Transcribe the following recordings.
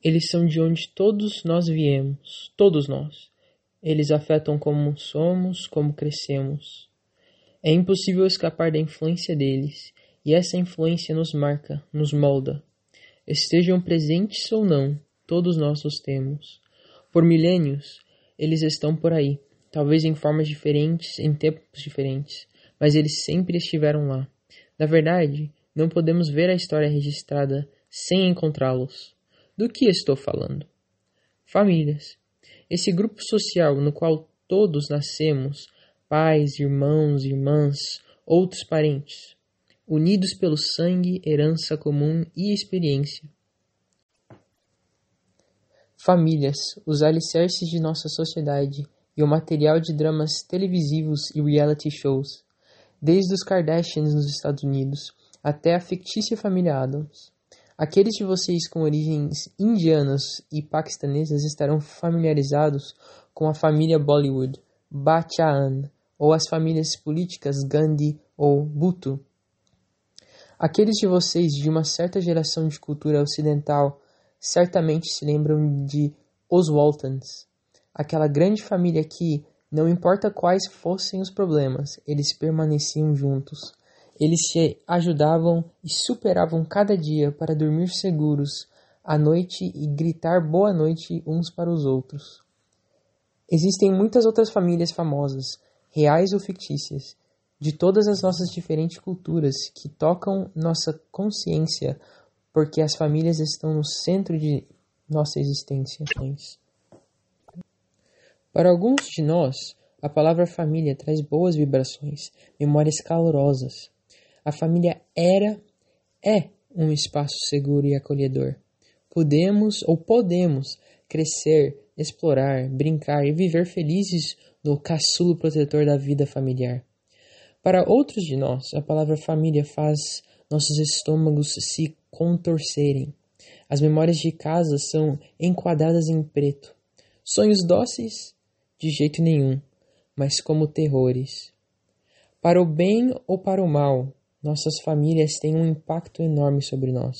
Eles são de onde todos nós viemos, todos nós. Eles afetam como somos, como crescemos. É impossível escapar da influência deles, e essa influência nos marca, nos molda. Estejam presentes ou não, todos nós os temos. Por milênios, eles estão por aí, talvez em formas diferentes, em tempos diferentes, mas eles sempre estiveram lá. Na verdade, não podemos ver a história registrada sem encontrá-los. Do que estou falando? Famílias. Esse grupo social no qual todos nascemos, pais, irmãos, irmãs, outros parentes, unidos pelo sangue, herança comum e experiência. Famílias, os alicerces de nossa sociedade e o material de dramas televisivos e reality shows, desde os Kardashians nos Estados Unidos até a fictícia família Addams. Aqueles de vocês com origens indianas e paquistanesas estarão familiarizados com a família Bollywood, Bachchan, ou as famílias políticas Gandhi ou Bhutto. Aqueles de vocês de uma certa geração de cultura ocidental certamente se lembram de Os Waltons, aquela grande família que, não importa quais fossem os problemas, eles permaneciam juntos. Eles se ajudavam e superavam cada dia para dormir seguros à noite e gritar boa noite uns para os outros. Existem muitas outras famílias famosas, reais ou fictícias, de todas as nossas diferentes culturas que tocam nossa consciência, porque as famílias estão no centro de nossa existência. Para alguns de nós, a palavra família traz boas vibrações, memórias calorosas. A família é um espaço seguro e acolhedor. Podemos crescer, explorar, brincar e viver felizes no caçulo protetor da vida familiar. Para outros de nós, a palavra família faz nossos estômagos se contorcerem. As memórias de casa são enquadradas em preto. Sonhos dóceis? De jeito nenhum, mas como terrores. Para o bem ou para o mal, nossas famílias têm um impacto enorme sobre nós.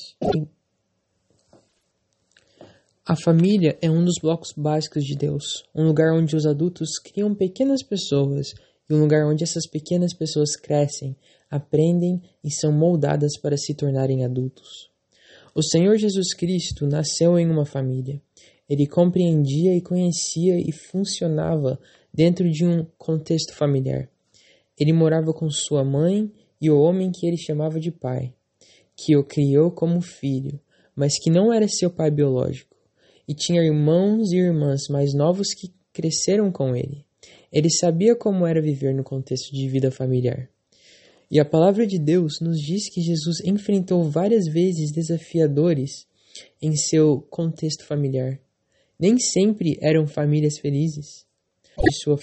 A família é um dos blocos básicos de Deus, um lugar onde os adultos criam pequenas pessoas e um lugar onde essas pequenas pessoas crescem, aprendem e são moldadas para se tornarem adultos. O Senhor Jesus Cristo nasceu em uma família. Ele compreendia e conhecia e funcionava dentro de um contexto familiar. Ele morava com sua mãe e o homem que ele chamava de pai, que o criou como filho, mas que não era seu pai biológico, e tinha irmãos e irmãs mais novos que cresceram com ele. Ele sabia como era viver no contexto de vida familiar. E a palavra de Deus nos diz que Jesus enfrentou várias vezes desafiadores em seu contexto familiar. Nem sempre eram famílias felizes de sua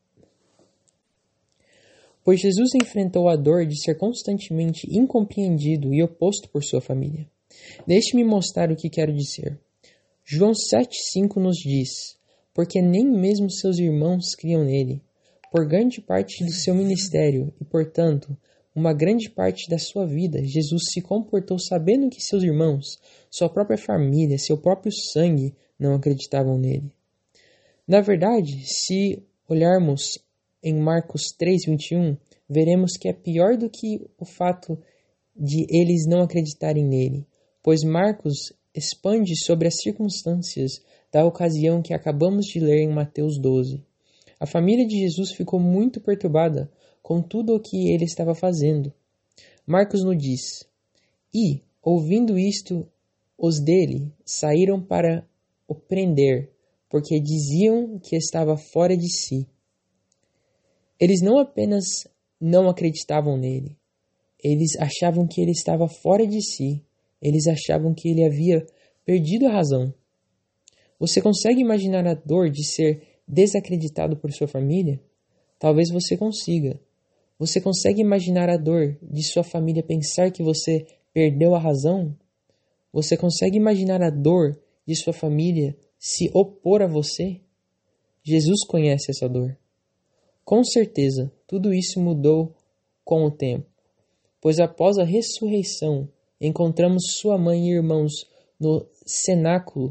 pois Jesus enfrentou a dor de ser constantemente incompreendido e oposto por sua família. Deixe-me mostrar o que quero dizer. João 7,5 nos diz: porque nem mesmo seus irmãos criam nele, por grande parte do seu ministério, e, portanto, uma grande parte da sua vida, Jesus se comportou sabendo que seus irmãos, sua própria família, seu próprio sangue, não acreditavam nele. Na verdade, se olharmos em Marcos 3,21, veremos que é pior do que o fato de eles não acreditarem nele, pois Marcos expande sobre as circunstâncias da ocasião que acabamos de ler em Mateus 12. A família de Jesus ficou muito perturbada com tudo o que ele estava fazendo. Marcos nos diz: e, ouvindo isto, os dele saíram para o prender, porque diziam que estava fora de si. Eles não apenas não acreditavam nele, eles achavam que ele estava fora de si, eles achavam que ele havia perdido a razão. Você consegue imaginar a dor de ser desacreditado por sua família? Talvez você consiga. Você consegue imaginar a dor de sua família pensar que você perdeu a razão? Você consegue imaginar a dor de sua família se opor a você? Jesus conhece essa dor. Com certeza, tudo isso mudou com o tempo, pois após a ressurreição, encontramos sua mãe e irmãos no cenáculo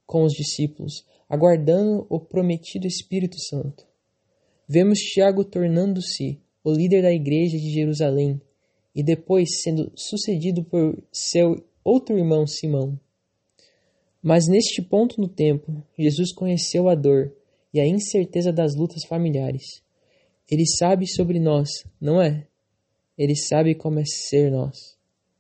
com os discípulos, aguardando o prometido Espírito Santo. Vemos Tiago tornando-se o líder da igreja de Jerusalém e depois sendo sucedido por seu outro irmão Simão. Mas neste ponto no tempo, Jesus conheceu a dor e a incerteza das lutas familiares. Ele sabe sobre nós, não é? Ele sabe como é ser nós.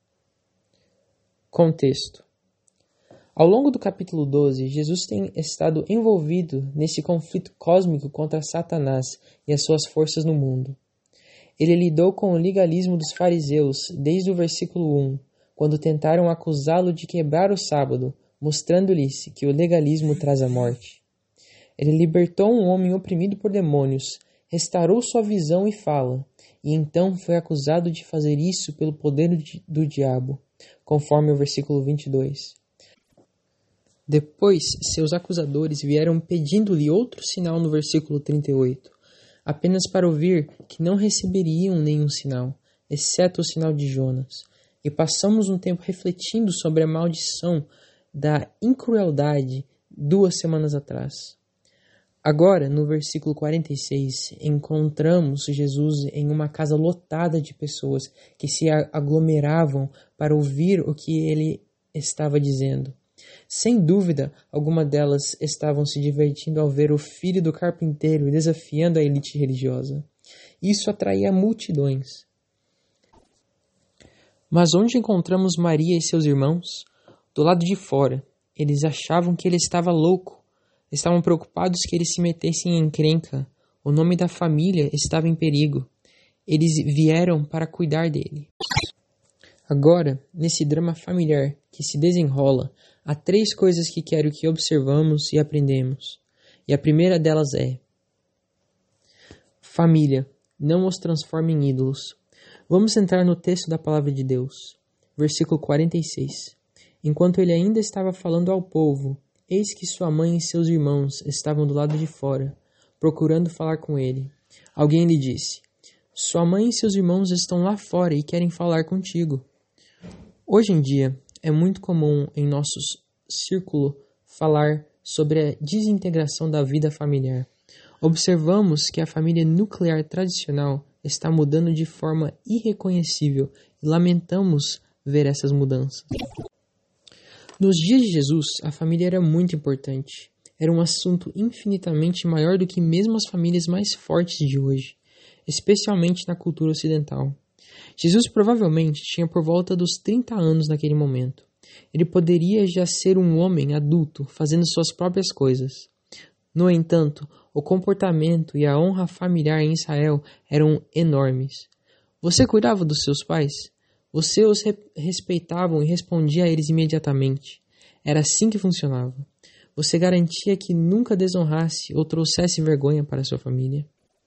Contexto. Ao longo do capítulo 12, Jesus tem estado envolvido nesse conflito cósmico contra Satanás e as suas forças no mundo. Ele lidou com o legalismo dos fariseus desde o versículo 1, quando tentaram acusá-lo de quebrar o sábado, mostrando-lhes que o legalismo traz a morte. Ele libertou um homem oprimido por demônios, restaurou sua visão e fala, e então foi acusado de fazer isso pelo poder do diabo, conforme o versículo 22. Depois, seus acusadores vieram pedindo-lhe outro sinal no versículo 38, apenas para ouvir que não receberiam nenhum sinal, exceto o sinal de Jonas. E passamos um tempo refletindo sobre a maldição da incrueldade 2 semanas atrás. Agora, no versículo 46, encontramos Jesus em uma casa lotada de pessoas que se aglomeravam para ouvir o que ele estava dizendo. Sem dúvida, algumas delas estavam se divertindo ao ver o filho do carpinteiro desafiando a elite religiosa. Isso atraía multidões. Mas onde encontramos Maria e seus irmãos? Do lado de fora. Eles achavam que ele estava louco. Estavam preocupados que ele se metesse em encrenca. O nome da família estava em perigo. Eles vieram para cuidar dele. Agora, nesse drama familiar que se desenrola, há 3 coisas que quero que observamos e aprendemos. E a primeira delas é: família, não os transforme em ídolos. Vamos entrar no texto da palavra de Deus. Versículo 46. Enquanto ele ainda estava falando ao povo, eis que sua mãe e seus irmãos estavam do lado de fora, procurando falar com ele. Alguém lhe disse: sua mãe e seus irmãos estão lá fora e querem falar contigo. Hoje em dia, é muito comum em nosso círculo falar sobre a desintegração da vida familiar. Observamos que a família nuclear tradicional está mudando de forma irreconhecível e lamentamos ver essas mudanças. Nos dias de Jesus, a família era muito importante. Era um assunto infinitamente maior do que mesmo as famílias mais fortes de hoje, especialmente na cultura ocidental. Jesus provavelmente tinha por volta dos 30 anos naquele momento. Ele poderia já ser um homem adulto, fazendo suas próprias coisas. No entanto, o comportamento e a honra familiar em Israel eram enormes. Você cuidava dos seus pais? Você os respeitava e respondia a eles imediatamente. Era assim que funcionava. Você garantia que nunca desonrasse ou trouxesse vergonha para sua família.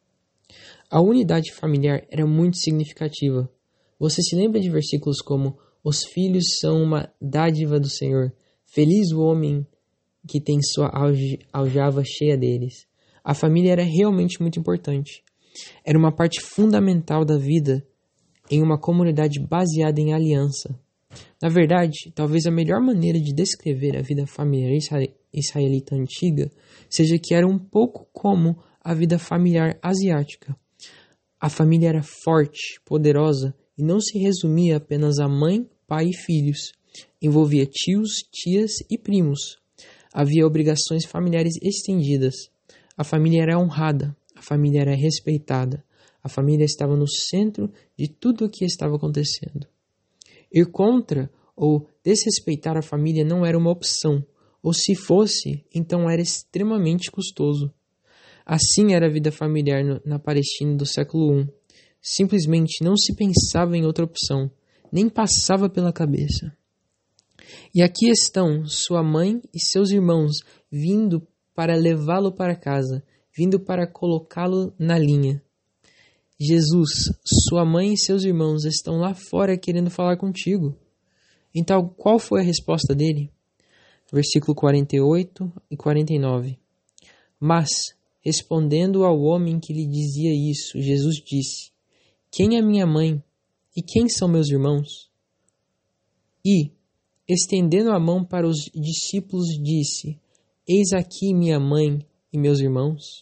A unidade familiar era muito significativa. Você se lembra de versículos como: os filhos são uma dádiva do Senhor, feliz o homem que tem sua aljava cheia deles. A família era realmente muito importante. Era uma parte fundamental da vida em uma comunidade baseada em aliança. Na verdade, talvez a melhor maneira de descrever a vida familiar israelita antiga seja que era um pouco como a vida familiar asiática. A família era forte, poderosa e não se resumia apenas a mãe, pai e filhos. Envolvia tios, tias e primos. Havia obrigações familiares estendidas. A família era honrada, a família era respeitada. A família estava no centro de tudo o que estava acontecendo. Ir contra ou desrespeitar a família não era uma opção, ou se fosse, então era extremamente custoso. Assim era a vida familiar na Palestina do século I. Simplesmente não se pensava em outra opção, nem passava pela cabeça. E aqui estão sua mãe e seus irmãos vindo para levá-lo para casa, vindo para colocá-lo na linha. Jesus, sua mãe e seus irmãos estão lá fora querendo falar contigo. Então, qual foi a resposta dele? Versículo 48 e 49. Mas, respondendo ao homem que lhe dizia isso, Jesus disse: quem é minha mãe e quem são meus irmãos? E, estendendo a mão para os discípulos, disse: Eis aqui minha mãe e meus irmãos.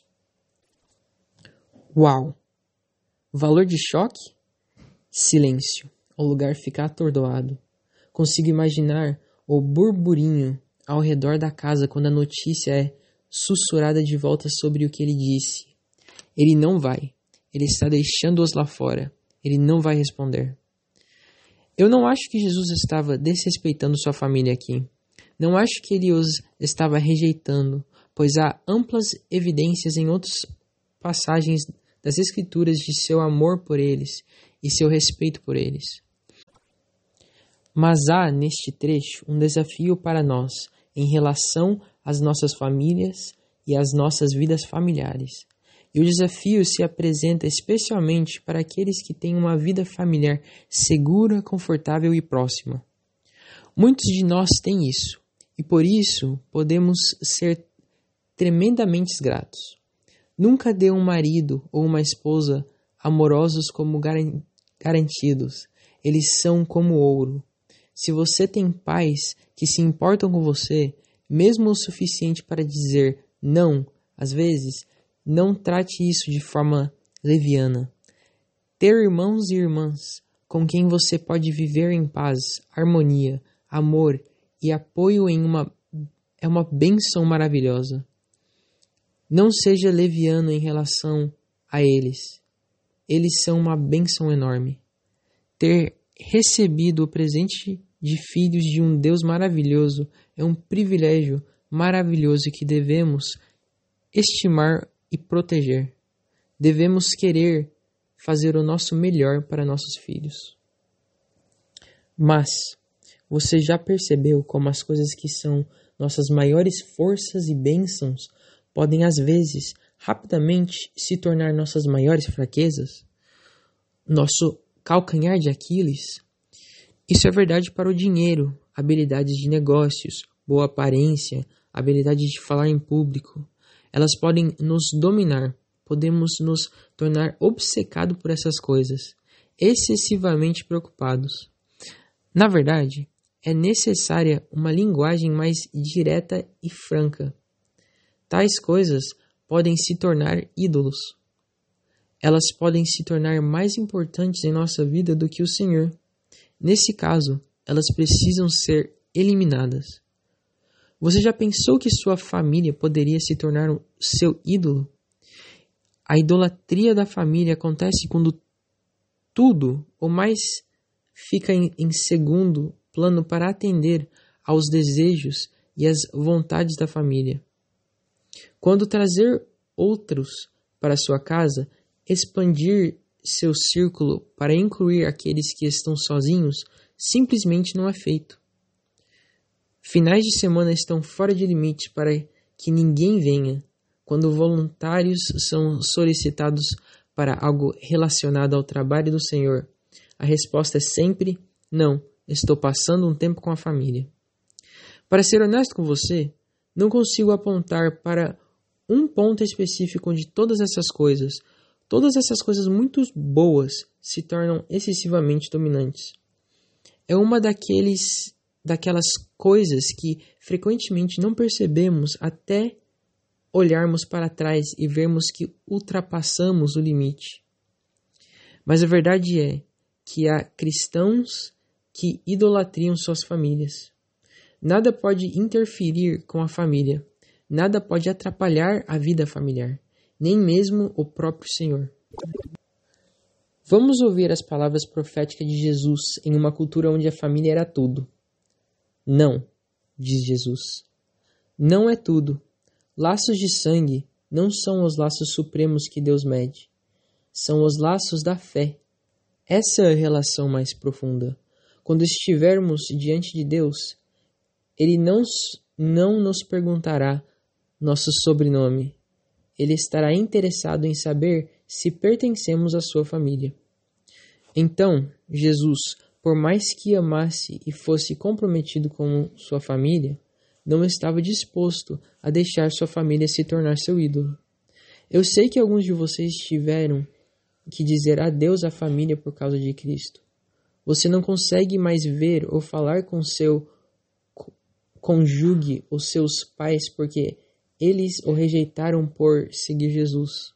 Uau! Valor de choque? Silêncio. O lugar fica atordoado. Consigo imaginar o burburinho ao redor da casa quando a notícia é sussurrada de volta sobre o que ele disse. Ele não vai. Ele está deixando-os lá fora. Ele não vai responder. Eu não acho que Jesus estava desrespeitando sua família aqui. Não acho que ele os estava rejeitando, pois há amplas evidências em outras passagens das Escrituras de seu amor por eles e seu respeito por eles. Mas há, neste trecho, um desafio para nós em relação às nossas famílias e às nossas vidas familiares. E o desafio se apresenta especialmente para aqueles que têm uma vida familiar segura, confortável e próxima. Muitos de nós têm isso, e por isso podemos ser tremendamente gratos. Nunca dê um marido ou uma esposa amorosos como garantidos. Eles são como ouro. Se você tem pais que se importam com você, mesmo o suficiente para dizer não, às vezes, não trate isso de forma leviana. Ter irmãos e irmãs com quem você pode viver em paz, harmonia, amor e apoio é uma bênção maravilhosa. Não seja leviano em relação a eles. Eles são uma bênção enorme. Ter recebido o presente de filhos de um Deus maravilhoso é um privilégio maravilhoso que devemos estimar e proteger. Devemos querer fazer o nosso melhor para nossos filhos. Mas você já percebeu como as coisas que são nossas maiores forças e bênçãos podem às vezes rapidamente se tornar nossas maiores fraquezas? Nosso calcanhar de Aquiles? Isso é verdade para o dinheiro, habilidades de negócios, boa aparência, habilidade de falar em público. Elas podem nos dominar, podemos nos tornar obcecados por essas coisas, excessivamente preocupados. Na verdade, é necessária uma linguagem mais direta e franca. Tais coisas podem se tornar ídolos. Elas podem se tornar mais importantes em nossa vida do que o Senhor. Nesse caso, elas precisam ser eliminadas. Você já pensou que sua família poderia se tornar o seu ídolo? A idolatria da família acontece quando tudo ou mais fica em segundo plano para atender aos desejos e às vontades da família. Quando trazer outros para sua casa, expandir seu círculo para incluir aqueles que estão sozinhos, simplesmente não é feito. Finais de semana estão fora de limites para que ninguém venha. Quando voluntários são solicitados para algo relacionado ao trabalho do Senhor, a resposta é sempre: não, estou passando um tempo com a família. Para ser honesto com você, não consigo apontar para um ponto específico onde todas essas coisas muito boas, se tornam excessivamente dominantes. É uma daquelas coisas que frequentemente não percebemos até olharmos para trás e vermos que ultrapassamos o limite. Mas a verdade é que há cristãos que idolatriam suas famílias. Nada pode interferir com a família. Nada pode atrapalhar a vida familiar, nem mesmo o próprio Senhor. Vamos ouvir as palavras proféticas de Jesus em uma cultura onde a família era tudo. Não, diz Jesus. Não é tudo. Laços de sangue não são os laços supremos que Deus mede. São os laços da fé. Essa é a relação mais profunda. Quando estivermos diante de Deus, Ele não nos perguntará nosso sobrenome. Ele estará interessado em saber se pertencemos à sua família. Então, Jesus, por mais que amasse e fosse comprometido com sua família, não estava disposto a deixar sua família se tornar seu ídolo. Eu sei que alguns de vocês tiveram que dizer adeus à família por causa de Cristo. Você não consegue mais ver ou falar com seu conjugue os seus pais porque eles o rejeitaram por seguir Jesus.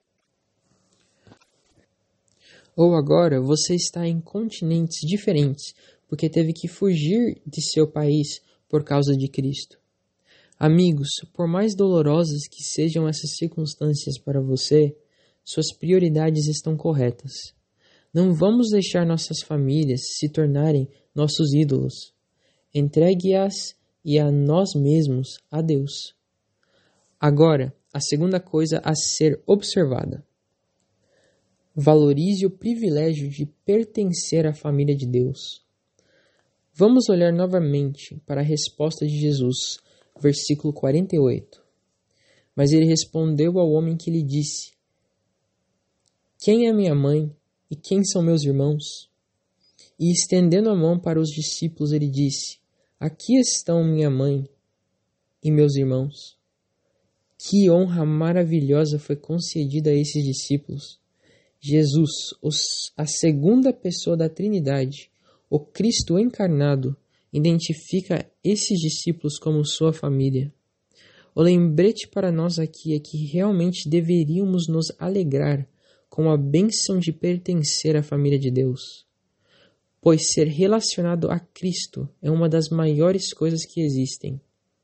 Ou agora você está em continentes diferentes porque teve que fugir de seu país por causa de Cristo. Amigos, por mais dolorosas que sejam essas circunstâncias para você, suas prioridades estão corretas. Não vamos deixar nossas famílias se tornarem nossos ídolos. Entregue-as e a nós mesmos a Deus. Agora, a segunda coisa a ser observada. Valorize o privilégio de pertencer à família de Deus. Vamos olhar novamente para a resposta de Jesus, versículo 48. Mas ele respondeu ao homem que lhe disse: Quem é minha mãe e quem são meus irmãos? E estendendo a mão para os discípulos, ele disse: Aqui estão minha mãe e meus irmãos. Que honra maravilhosa foi concedida a esses discípulos. Jesus, a segunda pessoa da Trindade, o Cristo encarnado, identifica esses discípulos como sua família. O lembrete para nós aqui é que realmente deveríamos nos alegrar com a bênção de pertencer à família de Deus, pois ser relacionado a Cristo é uma das maiores coisas que existem.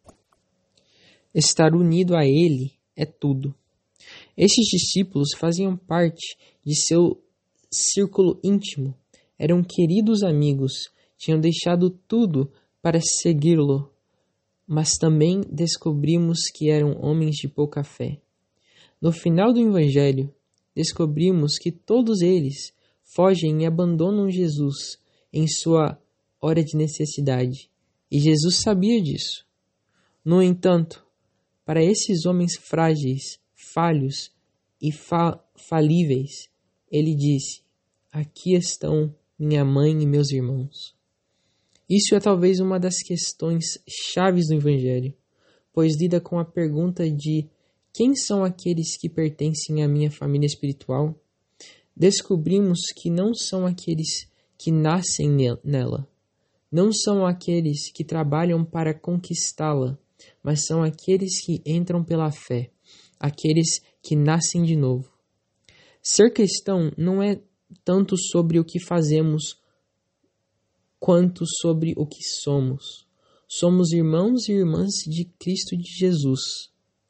Estar unido a Ele é tudo. Estes discípulos faziam parte de seu círculo íntimo, eram queridos amigos, tinham deixado tudo para segui-lo, mas também descobrimos que eram homens de pouca fé. No final do Evangelho, descobrimos que todos eles fogem e abandonam Jesus em sua hora de necessidade, e Jesus sabia disso. No entanto, para esses homens frágeis, falhos e falíveis, ele disse: Aqui estão minha mãe e meus irmãos. Isso é talvez uma das questões chaves do Evangelho, pois lida com a pergunta de quem são aqueles que pertencem à minha família espiritual? Descobrimos que não são aqueles que nascem nela, não são aqueles que trabalham para conquistá-la, mas são aqueles que entram pela fé, aqueles que nascem de novo. Ser cristão não é tanto sobre o que fazemos, quanto sobre o que somos. Somos irmãos e irmãs de Cristo de Jesus.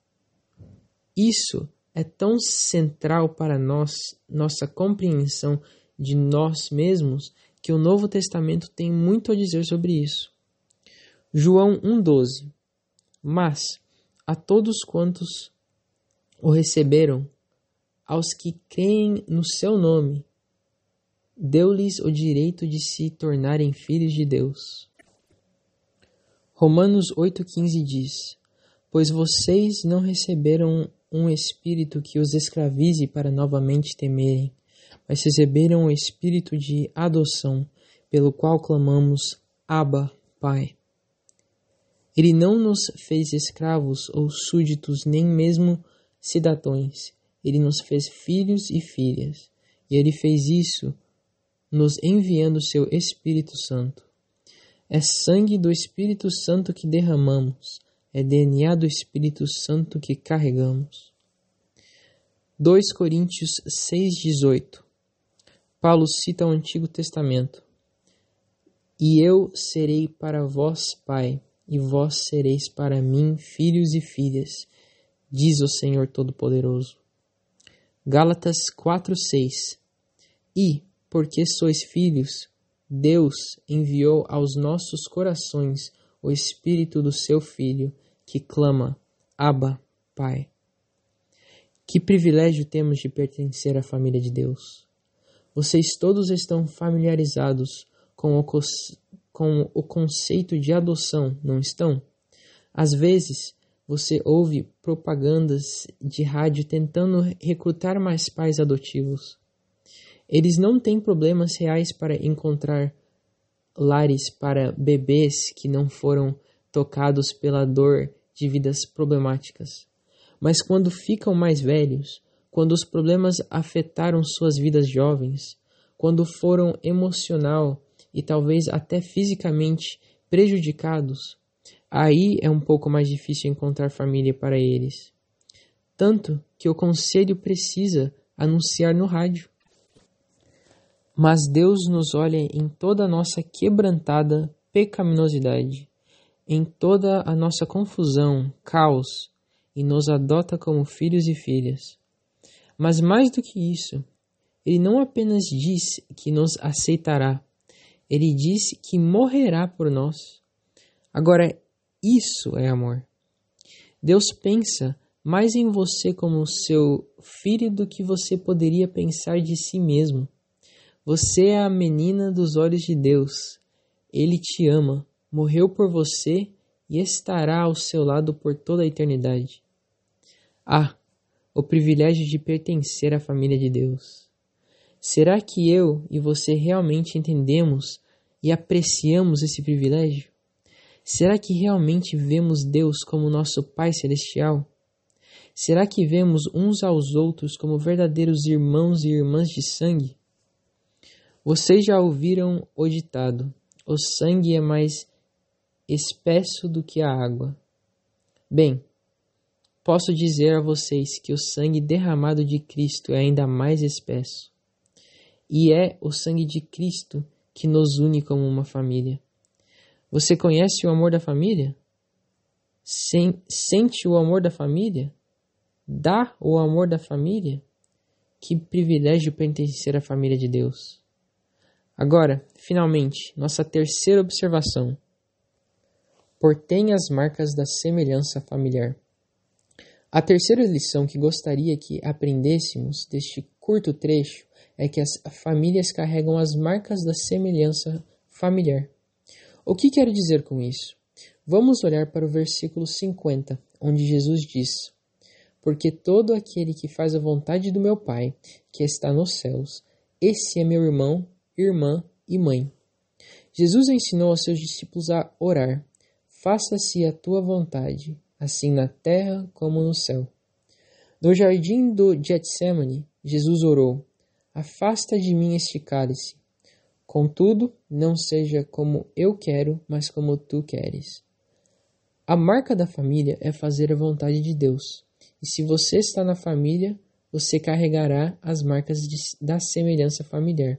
Isso é tão central para nós, nossa compreensão de nós mesmos, que o Novo Testamento tem muito a dizer sobre isso. João 1,12. Mas a todos quantos o receberam, aos que creem no seu nome, deu-lhes o direito de se tornarem filhos de Deus. Romanos 8,15 diz: Pois vocês não receberam um espírito que os escravize para novamente temerem, mas receberam o espírito de adoção, pelo qual clamamos: Abba, Pai. Ele não nos fez escravos ou súditos, nem mesmo cidadãos. Ele nos fez filhos e filhas. E ele fez isso nos enviando seu Espírito Santo. É sangue do Espírito Santo que derramamos. É DNA do Espírito Santo que carregamos. 2 Coríntios 6,18. Paulo cita o Antigo Testamento. E eu serei para vós pai, e vós sereis para mim filhos e filhas, diz o Senhor Todo-Poderoso. Gálatas 4,6. E, porque sois filhos, Deus enviou aos nossos corações o Espírito do seu Filho, que clama: Abba, Pai. Que privilégio temos de pertencer à família de Deus. Vocês todos estão familiarizados com o conceito de adoção, não estão? Às vezes, você ouve propagandas de rádio tentando recrutar mais pais adotivos. Eles não têm problemas reais para encontrar lares para bebês que não foram tocados pela dor de vidas problemáticas. Mas quando ficam mais velhos, quando os problemas afetaram suas vidas jovens, quando foram emocional e talvez até fisicamente prejudicados, Aí é um pouco mais difícil encontrar família para eles. Tanto que o conselho precisa anunciar no rádio. Mas Deus nos olha em toda a nossa quebrantada pecaminosidade, em toda a nossa confusão, caos, e nos adota como filhos e filhas. Mas mais do que isso, Ele não apenas diz que nos aceitará, Ele diz que morrerá por nós. Agora, isso é amor. Deus pensa mais em você como seu filho do que você poderia pensar de si mesmo. Você é a menina dos olhos de Deus. Ele te ama, morreu por você e estará ao seu lado por toda a eternidade. Ah, o privilégio de pertencer à família de Deus. Será que eu e você realmente entendemos e apreciamos esse privilégio? Será que realmente vemos Deus como nosso Pai Celestial? Será que vemos uns aos outros como verdadeiros irmãos e irmãs de sangue? Vocês já ouviram o ditado: o sangue é mais espesso do que a água. Bem, posso dizer a vocês que o sangue derramado de Cristo é ainda mais espesso. E é o sangue de Cristo que nos une como uma família. Você conhece o amor da família? Sente o amor da família? Dá o amor da família? Que privilégio pertencer à família de Deus. Agora, finalmente, nossa terceira observação. Portem as marcas da semelhança familiar. A terceira lição que gostaria que aprendêssemos deste curto trecho é que as famílias carregam as marcas da semelhança familiar. O que quero dizer com isso? Vamos olhar para o versículo 50, onde Jesus diz: porque todo aquele que faz a vontade do meu Pai, que está nos céus, esse é meu irmão, irmã e mãe. Jesus ensinou aos seus discípulos a orar: faça-se a tua vontade, assim na terra como no céu. No jardim do Getsemane, Jesus orou: afasta de mim este cálice. Contudo, não seja como eu quero, mas como tu queres. A marca da família é fazer a vontade de Deus. E se você está na família, você carregará as marcas da semelhança familiar.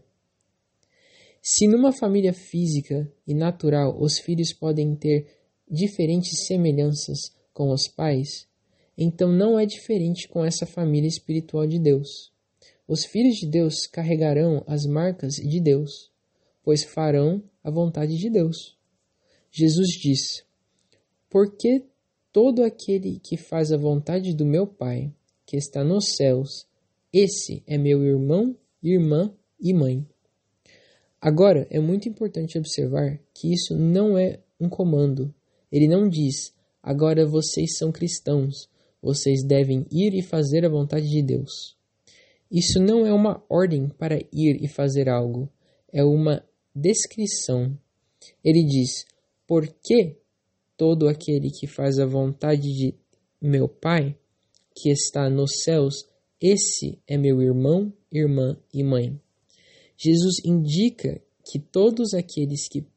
Se numa família física e natural os filhos podem ter diferentes semelhanças com os pais, então não é diferente com essa família espiritual de Deus. Os filhos de Deus carregarão as marcas de Deus, pois farão a vontade de Deus. Jesus diz: porque todo aquele que faz a vontade do meu Pai, que está nos céus, esse é meu irmão, irmã e mãe. Agora, é muito importante observar que isso não é um comando. Ele não diz: agora vocês são cristãos, vocês devem ir e fazer a vontade de Deus. Isso não é uma ordem para ir e fazer algo, é uma descrição. Ele diz: porque todo aquele que faz a vontade de meu Pai, que está nos céus, esse é meu irmão, irmã e mãe. Jesus indica que todos aqueles que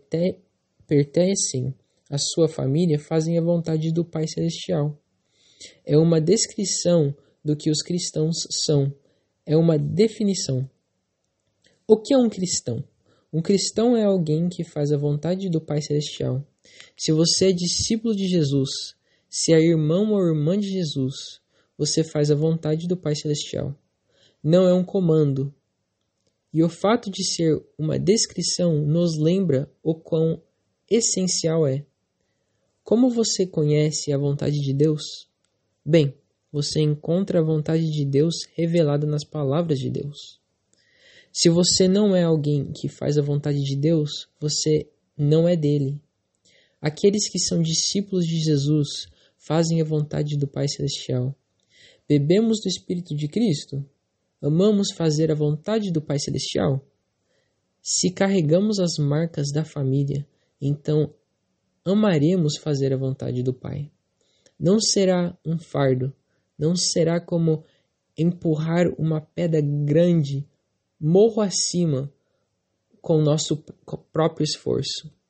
pertencem à sua família fazem a vontade do Pai Celestial. É uma descrição do que os cristãos são. É uma definição. O que é um cristão? Um cristão é alguém que faz a vontade do Pai Celestial. Se você é discípulo de Jesus, se é irmão ou irmã de Jesus, você faz a vontade do Pai Celestial. Não é um comando. E o fato de ser uma descrição nos lembra o quão essencial é. Como você conhece a vontade de Deus? Bem, você encontra a vontade de Deus revelada nas palavras de Deus. Se você não é alguém que faz a vontade de Deus, você não é dele. Aqueles que são discípulos de Jesus fazem a vontade do Pai Celestial. Bebemos do Espírito de Cristo? Amamos fazer a vontade do Pai Celestial? Se carregamos as marcas da família, então amaremos fazer a vontade do Pai. Não será um fardo, não será como empurrar uma pedra grande morro acima com nosso próprio esforço.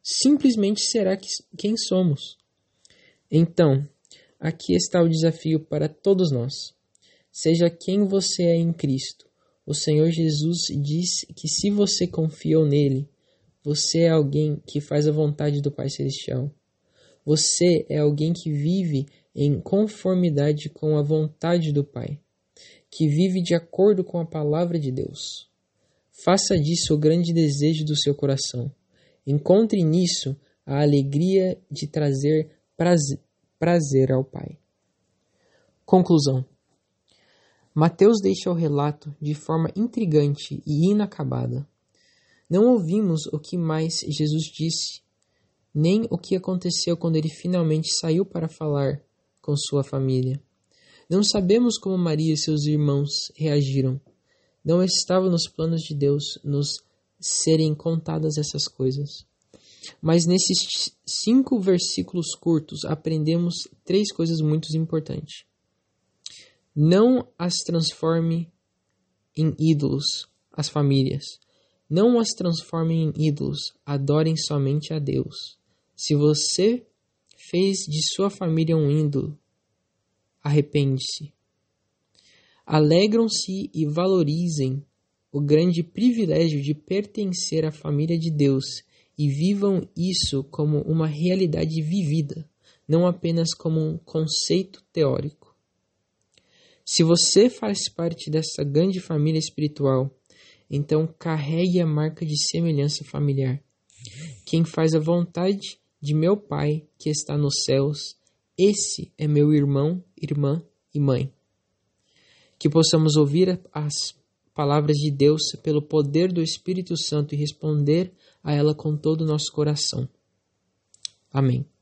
simplesmente será quem somos. Então, aqui está o desafio para todos nós. Seja quem você é em Cristo. O Senhor Jesus diz que se você confiou nele, você é alguém que faz a vontade do Pai Celestial. Você é alguém que vive em conformidade com a vontade do Pai, que vive de acordo com a palavra de Deus. Faça disso o grande desejo do seu coração. Encontre nisso a alegria de trazer prazer ao Pai. Conclusão. Mateus deixa o relato de forma intrigante e inacabada. Não ouvimos o que mais Jesus disse, nem o que aconteceu quando ele finalmente saiu para falar com sua família. Não sabemos como Maria e seus irmãos reagiram. Não estava nos planos de Deus nos serem contadas essas coisas. Mas nesses 5 versículos curtos aprendemos 3 coisas muito importantes. Não as transforme em ídolos, as famílias. Não as transformem em ídolos, adorem somente a Deus. Se você fez de sua família um ídolo, arrepende-se. Alegram-se e valorizem o grande privilégio de pertencer à família de Deus e vivam isso como uma realidade vivida, não apenas como um conceito teórico. Se você faz parte dessa grande família espiritual, então carregue a marca de semelhança familiar. Quem faz a vontade de meu Pai que está nos céus, esse é meu irmão, irmã e mãe. Que possamos ouvir as palavras de Deus pelo poder do Espírito Santo e responder a ela com todo o nosso coração. Amém.